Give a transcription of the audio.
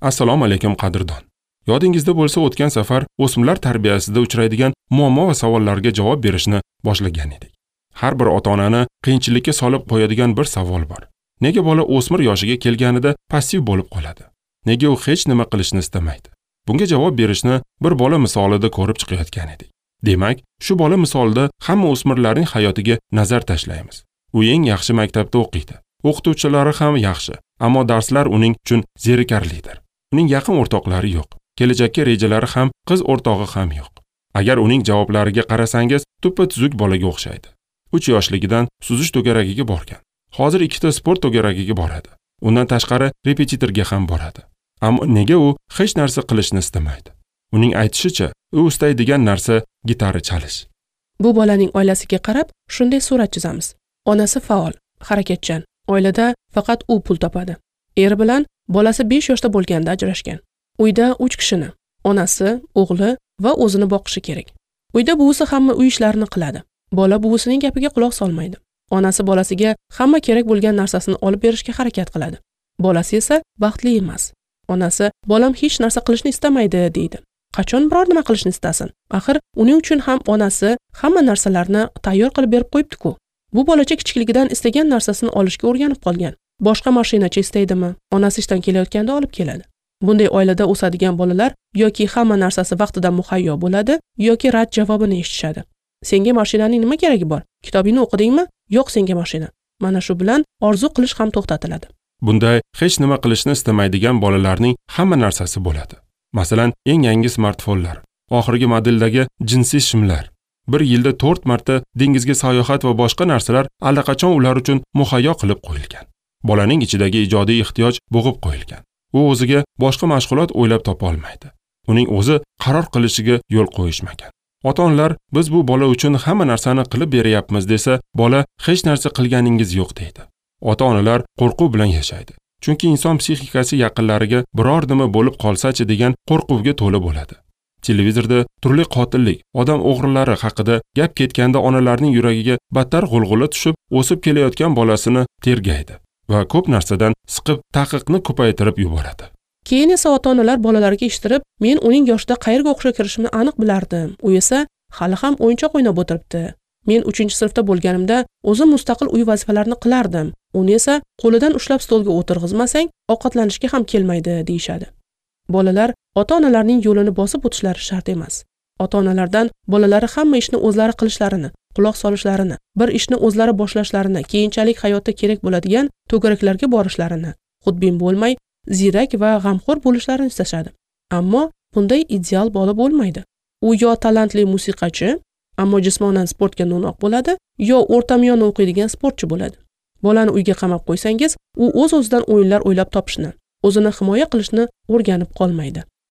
Assalomu alaykum qadrdon. Yodingizda bo'lsa, o'tgan safar o'smirlar tarbiyasida uchraydigan muammo va savollarga javob berishni boshlagan edik. Har bir ota-onani qiyinchilikka solib qo'yadigan bir savol bor. Nega bola o'smir yoshiga kelganida passiv bo'lib qoladi? Nega u hech nima qilishni istamaydi? Bunga javob berishni bir bola misolida ko'rib chiqayotgan edik. Demak, shu bola misolida hamma o'smirlarning hayotiga nazar tashlaymiz. U eng yaxshi maktabda o'qiydi. O'qituvchilari ham yaxshi, ammo darslar uning uchun zerikarlidir. Uning yaqin o'rtoqlari yo'q. Kelajakka rejalari ham, qiz o'rtog'i ham yo'q. Agar uning javoblariga qarasangiz, tuppa-tuzuk bolaga o'xshaydi. 3 yoshligidan suzish to'garagiga borgan. Hozir 2 ta sport to'garagiga boradi. Undan tashqari repetitorga ham boradi. Ammo nega u hech narsa qilishni istamaydi? Uning aytishicha, u istaydigan narsa gitara chalish. Bu bolaning oilasiga qarab shunday surat chizamiz. Onasi faol, harakatchan. Oilada faqat u pul topadi. Eri bilan bolasi 5 yoshda bo'lganda ajrashgan. Uyda 3 kishini, onasi, o'g'li va o'zini boqishi kerak. Uyda buvisi hamma uy ishlarini qiladi. Bola buvisining gapiga quloq solmaydi. Onasi bolasiga hamma kerak bo'lgan narsasini olib berishga harakat qiladi. Bolasi esa baxtli emas. Onasi, bolam hech narsa qilishni istamaydi deydi. Qachon biror nima qilishni istasin? Axir uning uchun ham onasi hamma narsalarni tayyor qilib berib qo'yibdi-ku. Bu bolacha kichikligidan istagan narsasini olishga o'rganib qolgan. Boshqa mashinachi istaydimi? Onasi ishdan kelayotganda olib keladi. Bunday oilada o'sadigan bolalar yoki hamma narsasi vaqtida muhayyo bo'ladi, yoki rad javobini eshitishadi. Senga mashinaning nima keragi bor? Kitobingni o'qidingmi? Yo'q senga mashina. Mana shu bilan orzu qilish ham to'xtatiladi. Bunday hech nima qilishni istamaydigan bolalarning hamma narsasi bo'ladi. Masalan, eng yangi smartfonlar, oxirgi modeldagi jinsiy shimlar. Bir yilda 4 marta dengizga sayohat va boshqa narsalar allaqachon ular uchun muhayyo qilib qo'yilgan. Bolaning ichidagi ijodiy ehtiyoj bo'g'ib qo'yilgan. U o'ziga boshqa mashg'ulot o'ylab topa olmaydi. Uning o'zi qaror qilishiga yo'l qo'yishmagan. Ota-onalar biz bu bola uchun hamma narsani qilib beryapmiz desa, bola hech narsa qilganingiz yo'q deydi. Ota-onalar qo'rquv bilan yashaydi. Chunki inson psixikasi yaqinlariga biror nima bo'lib qolsa-chi degan qo'rquvga to'la bo'ladi. Televizorda turli qotillik, odam o'g'rilari haqida gap ketganda onalarning yuragiga battar g'ulg'ula tushib, o'sib kelayotgan bolasini tergaydi va ko'p narsadan siqib taqiqni ko'paytirib yuboradi. Keyin esa ota-onalar bolalarga eshittirib, men uning yoshida qayerga o'qishga kirishimni aniq bilardim. U esa hali ham o'yinchoq o'ynab o'tiribdi. Men 3-sinfda bo'lganimda o'zim mustaqil uy vazifalarini qilardim. Uni esa qo'lidan ushlab stolga o'tirg'izmasang, ovqatlanishga ham kelmaydi deyshadi. Bolalar ota-onalarning yo'lini bosib o'tishlari shart emas. Ota-onalardan bolalari hamma ishni o'zlari qilishlarini, quloq solishlarini, bir ishni o'zlari boshlashlarini, keyinchalik hayotda kerak bo'ladigan to'garaklarga borishlarini, xudbin bo'lmay, ziyrak va g'amxo'r bo'lishlarini istashadi. Ammo bunday ideal bola bo'lmaydi. U yo talantli musiqachi, ammo jismonan sportga no'noq bo'ladi, yo o'rtamiyona o'qiydigan sportchi bo'ladi. Bolani uyga qamab qo'ysangiz, u o'z-o'zidan o'yinlar o'ylab topishni, o'zini himoya qilishni o'rganib qolmaydi.